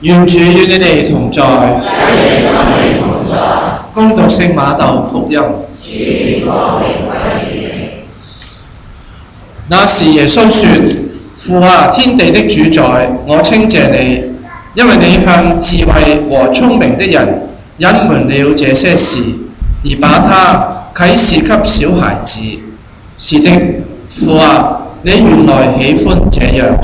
願主與你哋同在。恭讀聖馬竇福音。那時耶穌說：父啊，天地的主宰，我稱謝你，因為你向智慧和聰明的人隱瞞了這些事，而把它啟示給小孩子。是的，父啊，你原來喜歡這樣。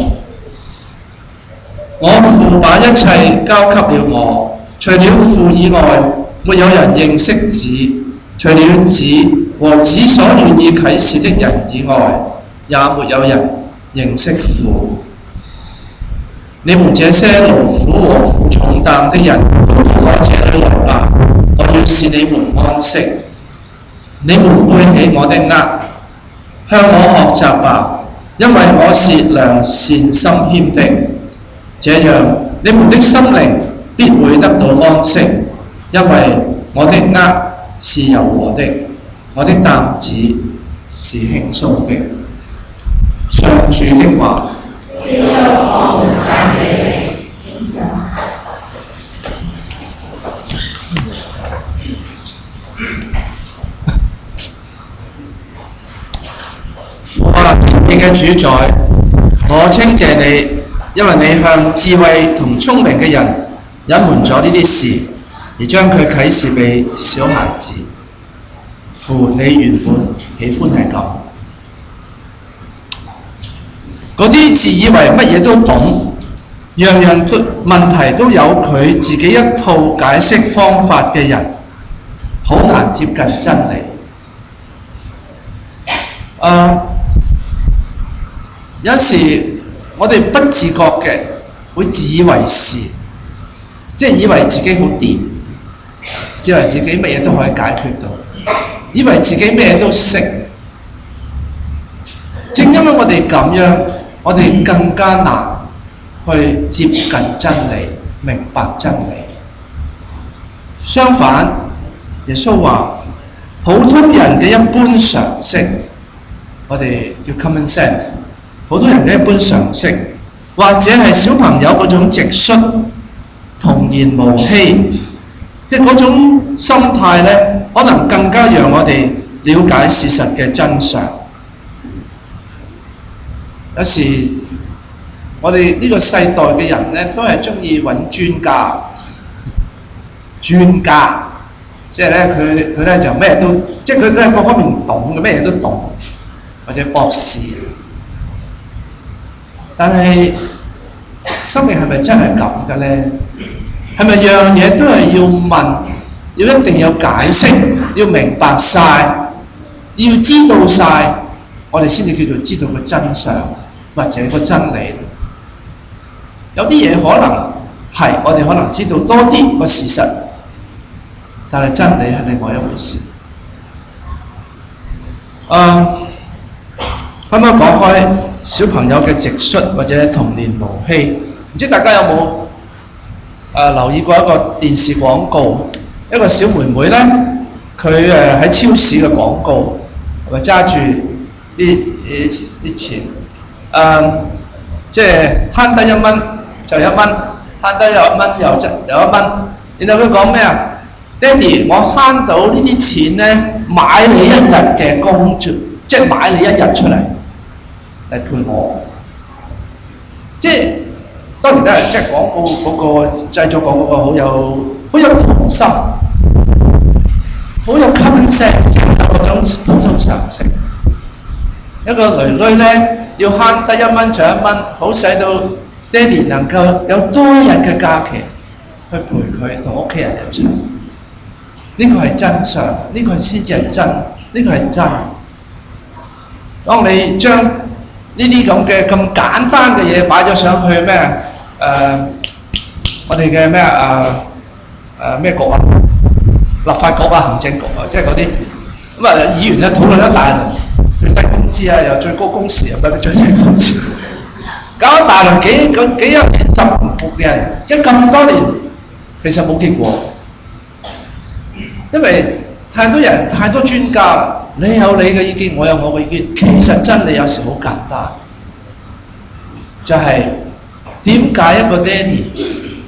我父把一切交給了我，除了父以外，沒有人認識子；除了子和子所願意啟示的人以外，也沒有人認識父。你們這些勞苦和負重擔的人，都到我這裏來吧，我要使你們安息。你們背起我的軛，向我學習吧，因為我是良善心謙的。這樣，你們的心靈必會得到安息，因為我的軛是柔和的，我的擔子是輕鬆的。上主的話。父啊，天地嘅主宰，我稱謝你，因為你向智慧同聰明嘅人隱瞞咗呢啲事，而將佢啟示俾小孩子。父，你原本喜歡係咁。嗰啲自以為乜嘢都懂，樣樣問題都有佢自己一套解釋方法嘅人，好難接近真理。有時我哋不自覺嘅會自以為是，即係以為自己好掂，以為自己乜嘢都可以解決到，以為自己咩都識。正因為我哋咁樣，我哋更加難去接近真理，明白真理。相反，耶穌話普通人嘅一般常識，我哋叫 common sense， 普通人嘅一般常識，或者係小朋友嗰種直率、童言無欺嘅嗰種心態呢，可能更加讓我哋了解事實嘅真相。有時我哋呢個世代嘅人呢，都係鍾意揾專家，即係呢，佢呢就咩都，即係佢都係各方面唔懂嘅，咩嘢都懂，或者博士。但係生命係咪真係咁嘅呢？係咪樣嘢都係要問，要一定要解釋，要明白晒，要知道晒，我哋先至叫做知道個真相或者個真理？有啲嘢可能係我哋可能知道多啲個事實，但係真理係另外一回事。啱啱講開小朋友嘅直率或者童言無欺，唔知大家有冇留意過一個電視廣告？一個小妹妹咧，佢喺超市嘅廣告，係咪揸住啲錢？即係慳得1蚊就1蚊，慳得1蚊又1蚊。然後佢講咩啊？爹哋，我慳到呢啲錢咧，買你一日嘅工作，即係買你一日出嚟陪我。即係當然咧，即係廣告嗰個製作廣告好有童心，好有 common sense 嗰種普通常識。一個女女咧，要慳得1蚊就1蚊，好使到爹哋能夠有多日嘅假期去陪佢同屋企人一齊。呢個係真相，呢個先至係真，呢個係真。當你將呢啲咁嘅咁簡單嘅嘢擺咗上去咩？我哋嘅咩局啊？立法局啊，行政局啊，即係嗰啲咁啊，議員咧討論一大輪，最低工資啊，又最高工時，又唔係最低工資，搞一大輪幾廿年十唔服嘅人，即係咁多年，其實冇結果。因為太多人太多專家啦，你有你嘅意見，我有我嘅意見。其實真理有時好簡單，就係點解一個爹哋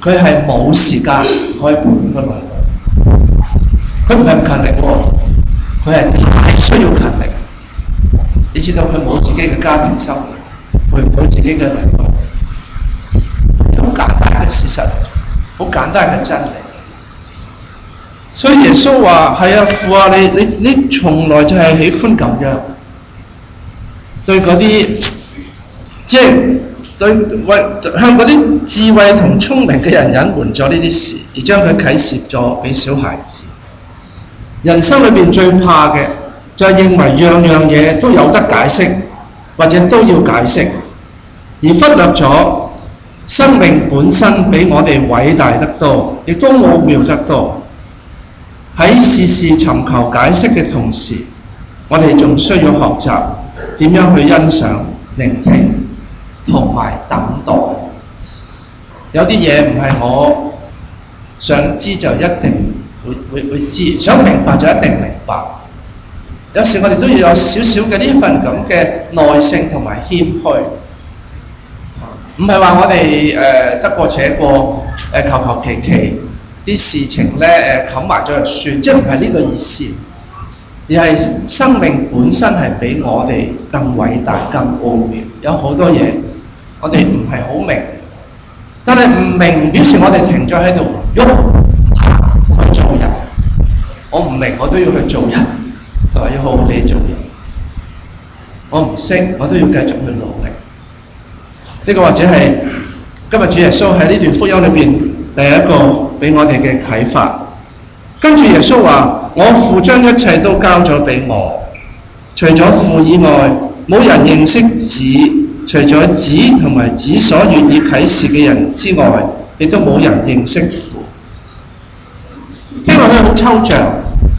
佢係冇時間可以陪個女女。佢唔係唔勤力喎，佢係太需要勤力。你知道佢冇自己嘅家庭生活，陪唔到自己嘅女女，好簡單嘅事實，好簡單嘅真理。所以耶穌話：係啊，父啊，你從來就係喜歡咁樣對嗰啲，即係向嗰啲智慧同聰明嘅人隱瞞咗呢啲事，而將佢啟示咗俾小孩子。人生裏邊最怕嘅就係認為樣樣嘢都有得解釋，或者都要解釋，而忽略咗生命本身比我哋偉大得多，亦都奧妙得多。喺事事尋求解釋嘅同時，我哋仲需要學習點樣去欣賞、聆聽同埋等待。有啲嘢唔係我想知就一定會知，想明白就一定明白。有時我哋都要有少少嘅呢份咁嘅耐性同埋謙虛，唔係話我哋得過且過，求求其其啲事情咧冚埋咗就算，即係唔係呢個意思，而係生命本身係比我哋更偉大、更奧妙。有好多嘢我哋唔係好明，但係唔明表示我哋停咗喺度喐去做人。我唔明，我都要去做人，同埋要好好地做人。我唔識，我都要繼續去努力。呢個或者係今日主耶穌喺呢段福音裏邊第一個俾我哋嘅啟發。跟住耶穌話：我父將一切都交咗俾我，除咗父以外，冇人認識子，除咗子同埋子所願意啟示嘅人之外，亦都冇人認識父。聽落去好抽象，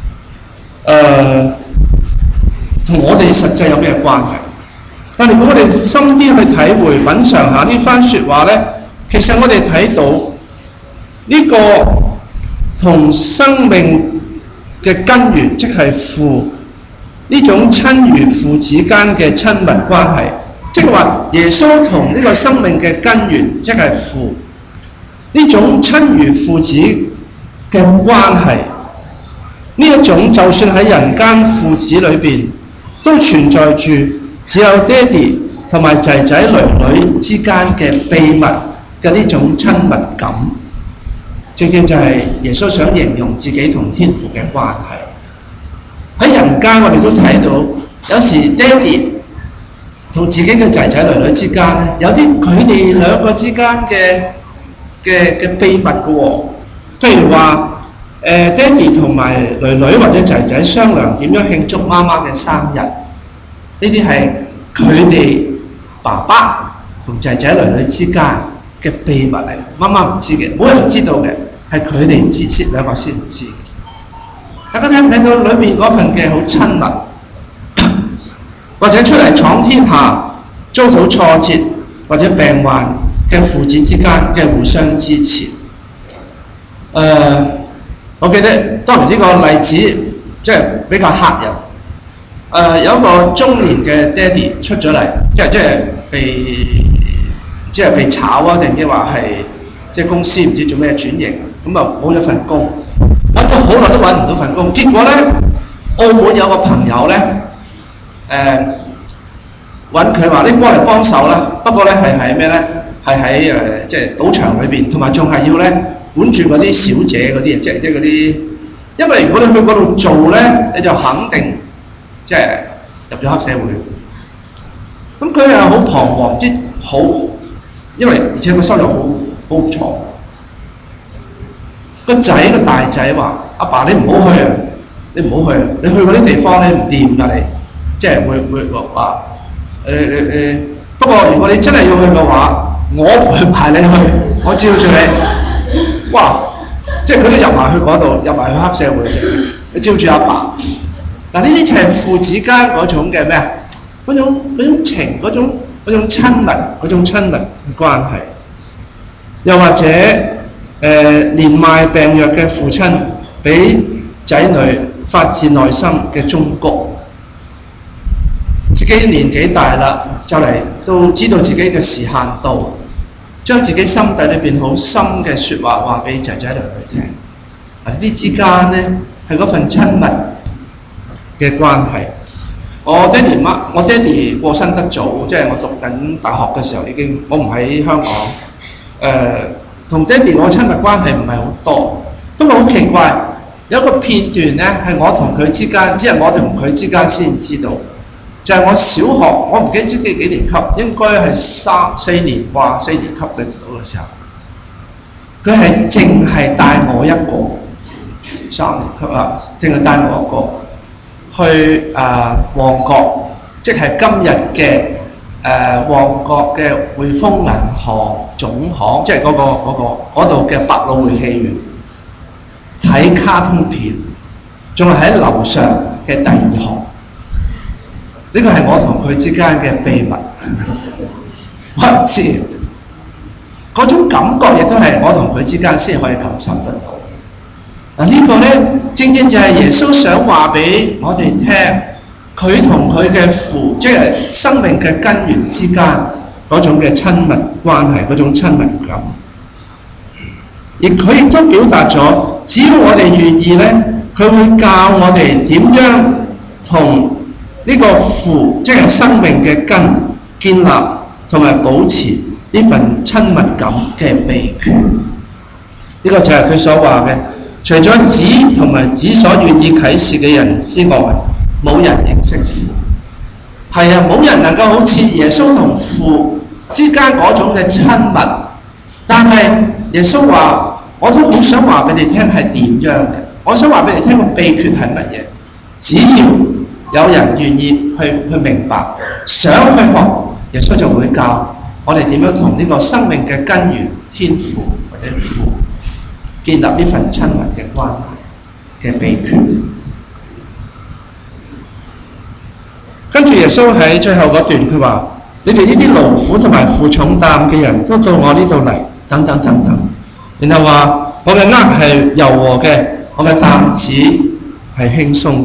同我哋實際有咩關係？但係如果我哋深啲去體會、品嚐下呢番説話呢，其實我哋睇到呢個同生命嘅根源，即係父呢種親如父子間嘅親密關係，即係話耶穌同呢個生命嘅根源，即係父呢種親如父子嘅關係，呢一種就算喺人間父子裏邊都存在住只有爹哋同埋仔仔女女之間嘅秘密嘅呢種親密感，正正就係耶穌想形容自己同天父嘅關係。喺人間我哋都睇到，有時爹哋同自己嘅仔仔女女之間，有啲佢哋兩個之間嘅秘密嘅喎。譬如話爹哋同埋女女或者仔仔商量點樣慶祝媽媽嘅生日，呢啲係佢哋爸爸同仔仔女女之間嘅秘密嚟，媽媽唔知嘅，冇人知道嘅，係佢哋知先，兩個先知。大家睇唔睇到裏面嗰份嘅好親密，或者出嚟闖天下遭到挫折或者病患嘅父子之間嘅互相支持。我記得當然呢個例子即係比較嚇人。有一個中年嘅爹哋出咗嚟，即係被炒啊，定即係話係即係公司唔知做咩轉型，咁啊冇咗份工，揾咗好耐都揾唔到份工。結果咧，澳門有個朋友咧，揾佢話：你過嚟幫手啦。不過咧係喺咩咧？係喺即係賭場裏邊，同埋仲係要咧管住嗰啲小姐嗰啲，即係嗰啲。因為如果你去嗰度做咧，你就肯定即係入咗黑社會。咁佢又好彷徨，即係好，因為而且個收入好唔錯。個大仔話：阿爸你唔好去啊！你唔好去啊！你去嗰啲地方你唔掂㗎，你即係會話不過如果你真係要去嘅話，我陪埋你去，我照住你。哇！即係佢都入埋去嗰度，入埋去黑社會嘅，你照住阿爸。嗱呢啲就係父子間嗰種嘅咩啊？嗰種情，嗰種親密，嗰種親密嘅關係。又或者年邁病弱嘅父親，俾仔女發自內心嘅忠告。自己年紀大啦，就嚟都知道自己嘅時限到， 將自己心底裏邊好深嘅説話話俾仔仔女女聽。呢啲之間呢，係嗰份親密嘅關係。我爹哋過身得早，即係我讀緊大學嘅時候已經，我唔喺香港。同爹哋我親密關係唔係好多，不過好奇怪，有一個片段呢，係我同佢之間，只係我同佢之間先知道，就係我小學，我唔記得幾年級，應該係4年級嘅時候，佢係淨係帶我一個3年級啊，淨係帶我一個去旺角，即係今日嘅旺角嘅匯豐銀行總行，即係嗰度嘅百老匯戲院睇卡通片，仲係喺樓上嘅第2行。呢個係我同佢之間嘅秘密。我唔知嗰種感覺亦都係我同佢之間先可以感受得到。嗱，呢個呢，正正就係耶穌想話俾我哋聽，佢同佢嘅父，即係生命嘅根源之間嗰種嘅親密關係，嗰種親密感。而佢亦都表達咗，只要我哋願意呢，佢會教我哋點樣同呢個父，即係生命嘅根建立同埋保持呢份親密感嘅秘訣。呢個就係佢所話嘅。除咗子同埋子所願意啟示嘅人之外，冇人認識父。係啊，冇人能夠好似耶穌同父之間嗰種嘅親密。但係耶穌話，我都好想話俾你聽係點樣嘅。我想話俾你聽個秘訣係乜嘢？只要有人願意去明白，想去學，耶穌就會教我哋點樣同呢個生命嘅根源天父或者父建立呢份親密嘅關係嘅秘訣。跟住耶穌喺最後嗰段，佢話：你哋呢啲勞苦同埋負重擔嘅人都到我呢度嚟，等等等等。然後話：我嘅軛係柔和嘅，我嘅擔子係輕鬆嘅。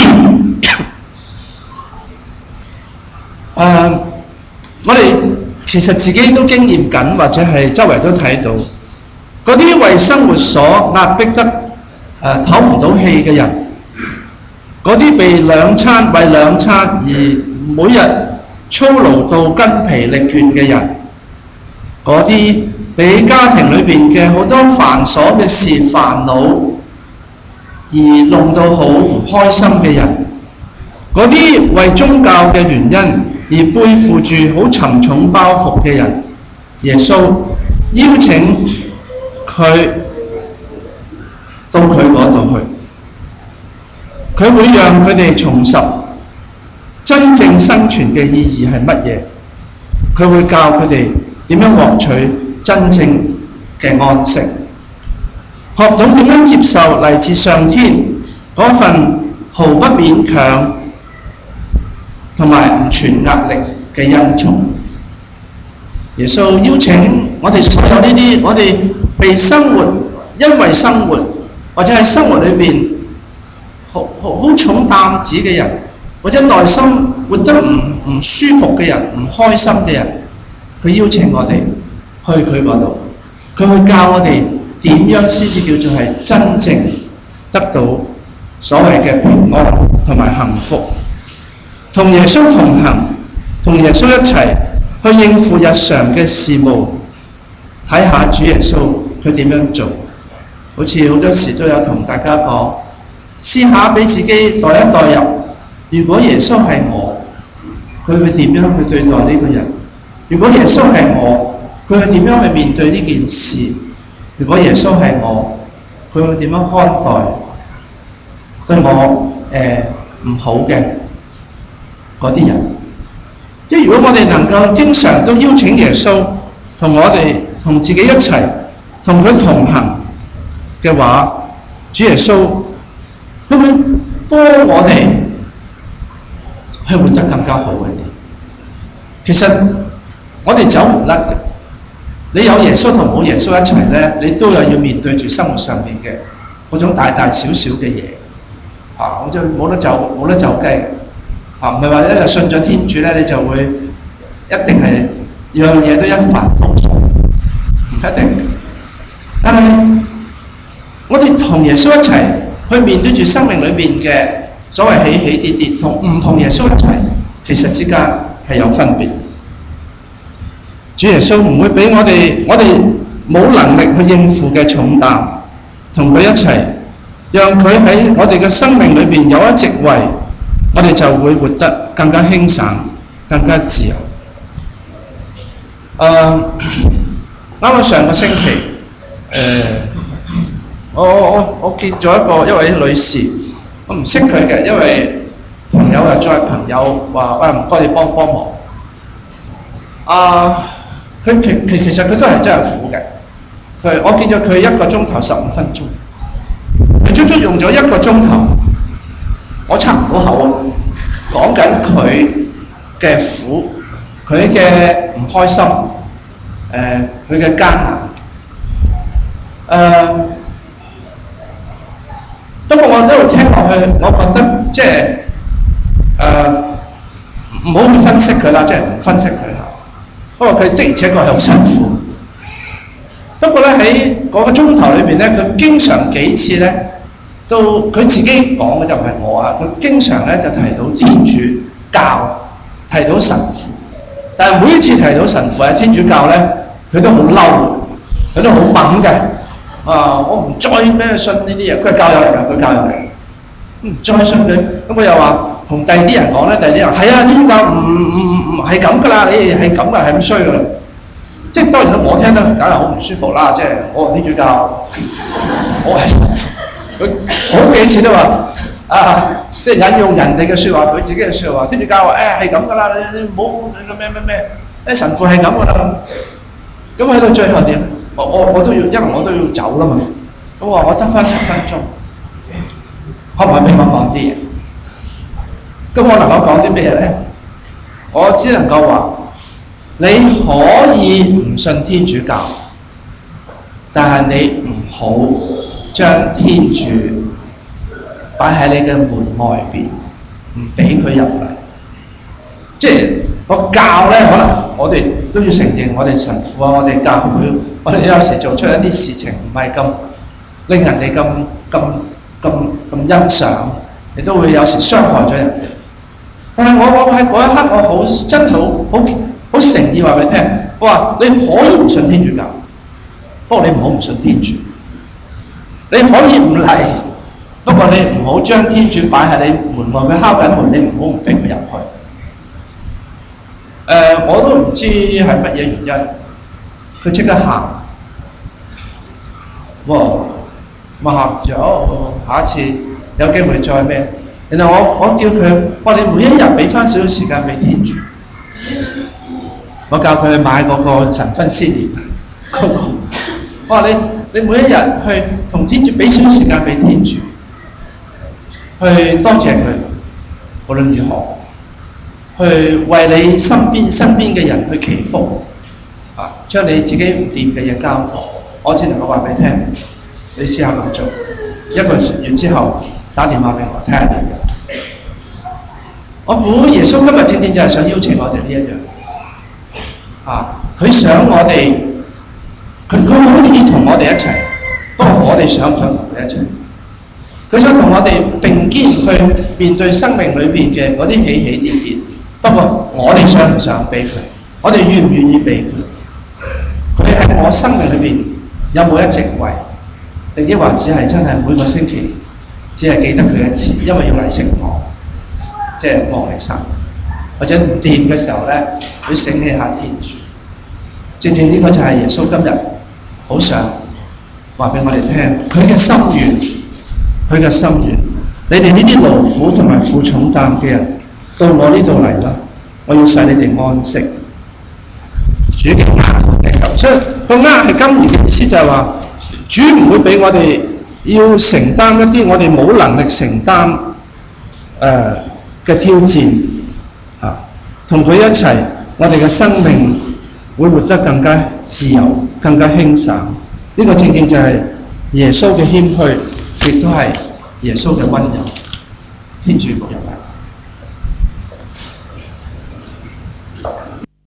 我哋其實自己都經驗緊，或者係周圍都睇到。嗰啲為生活所壓迫得唞唔到氣嘅人，嗰啲被為兩餐而每日操勞到筋疲力倦嘅人，嗰啲俾家庭裏邊嘅好多繁瑣嘅事煩惱而弄到好唔開心嘅人，嗰啲為宗教嘅原因而背負住好沉重包袱嘅人，耶穌邀請佢到佢嗰度去，佢會讓佢哋重拾真正生存嘅意義係乜嘢，佢會教佢哋點樣獲取真正嘅安息，學懂點樣接受嚟自上天嗰份毫不勉強同埋唔存壓力嘅恩寵。耶穌邀請我哋所有呢啲，我哋被生活，因為生活或者喺生活裏邊好重擔子嘅人，或者內心活得唔舒服嘅人，唔開心嘅人，佢邀請我哋去佢嗰度，佢會教我哋點樣先至叫做係真正得到所謂嘅平安同埋幸福，同耶穌同行，同耶穌一齊去應付日常嘅事務，睇下主耶穌佢點樣做。好似好多時都有同大家講，試下俾自己代一代入，如果耶穌係我，佢會點樣去對待呢個人？如果耶穌係我，佢會點樣去面對呢件事？如果耶穌係我，佢會點樣看待對我唔好嘅嗰啲人？即係如果我哋能夠經常都邀請耶穌同我哋同自己一齊同佢同行嘅話，主耶穌佢會幫我哋去活得更加好一啲。其實我哋走唔甩嘅，你有耶穌同冇耶穌一齊咧，你都有要面對住生活上面嘅嗰種大大小小嘅嘢啊！我就冇得走雞啊！唔係話一日信咗天主咧，你就會一定係樣嘢都一帆風順。 唔一定。但係我哋同耶穌一齊去面對住生命裏邊嘅所謂起起跌跌，同唔同耶穌一齊，其實之間係有分別。主耶穌唔會俾我哋冇能力去應付嘅重擔，同佢一齊，讓佢喺我哋嘅生命裏邊有一席位，我哋就會活得更加輕省，更加自由。啱啱上個星期，我見咗一位女士，我唔識佢嘅，因為朋友又再朋友話喂，唔該你幫忙。佢其實佢都係真係苦嘅。我見咗佢1個鐘頭15分鐘，佢足足用咗1個鐘頭，我插唔到口啊！講緊佢嘅苦，佢嘅唔開心，佢嘅艱難。不過我一路聽落去，我覺得即係唔好去分析佢啦，即係唔分析佢嚇。不過佢的而且確係好辛苦。不過咧喺嗰個鐘頭裏邊咧，佢經常幾次咧，都佢自己講嘅就唔係我啊，佢經常咧就提到天主教，提到神父。但係每一次提到神父喺天主教咧，佢都好嬲，佢都好猛嘅。我唔再咩信呢啲嘢，佢係教友嚟㗎，佢教友嚟，唔再信佢。咁佢又話同第二啲人講咧，第二啲人係啊，天主教唔係咁㗎啦，你哋係咁㗎，係咁衰㗎啦。即係當然啦，我聽得梗係好唔舒服啦。即係我天主教，我係神父，佢好幾次都話即係引用人哋嘅説話，佢自己嘅説話。天主教話係咁㗎啦，你唔好咩神父係咁㗎啦。咁喺到最後點？我都要，因為我都要走啦嘛。咁我得翻10分鐘，可唔可以俾我講啲嘢？咁我能夠講啲咩咧？我只能夠話，你可以唔信天主教，但係你唔好將天主擺喺你嘅門外邊，唔俾佢入嚟。即係個教咧，可能我哋都要承認，我哋神父啊，我哋教會，我哋有時做出一啲事情唔係咁令人哋咁欣賞，亦都會有時傷害咗人哋。但係我喺嗰一刻，我真係好誠意話俾你聽，我話你可以唔信天主教，不過你唔好唔信天主。你可以唔嚟，不過你唔好將天主擺喺你門外，佢敲緊門，你唔好唔俾佢入去。我都唔知係乜嘢原因，佢即刻喊，喊咗，下一次有機會再咩？然後我叫佢，你每一日俾翻少少時間俾天主，我教佢去買嗰個神分思念，我話你每一日去同天主俾少少時間俾天主，去多謝佢，無論如何。去為你身邊嘅人去祈福，將你自己唔掂嘅嘢交託。我只能夠話俾你聽，你試下咁做，1個月之後打電話俾我睇下點樣。我估耶穌今日正正就係想邀請我哋呢一樣，佢想我哋，佢好願意同我哋一齊，不過我哋想唔想同佢一齊？佢想同我哋並肩去面對生命裏邊嘅嗰啲起起跌跌。不過我哋想唔想俾佢？我哋願唔願意俾佢？佢喺我生命裏邊有冇一席位？定抑或只係真係每個星期只係記得佢一次，因為要嚟聖堂，即係望彌撒，或者唔掂嘅時候咧，佢醒起下天主。正正呢個就係耶穌今日好想話俾我哋聽，佢嘅心願，佢嘅心願。你哋呢啲勞苦同埋負重擔嘅人，到我呢度嚟啦，我要使你哋安息。主嘅軛係咁，所以個軛係今年嘅意思就係話，主唔會俾我哋要承擔一啲我哋冇能力承擔嘅挑戰同佢一齊，我哋嘅生命會活得更加自由、更加輕省。呢個正正就係耶穌嘅謙虛，亦都係耶穌嘅溫柔。天主保佑。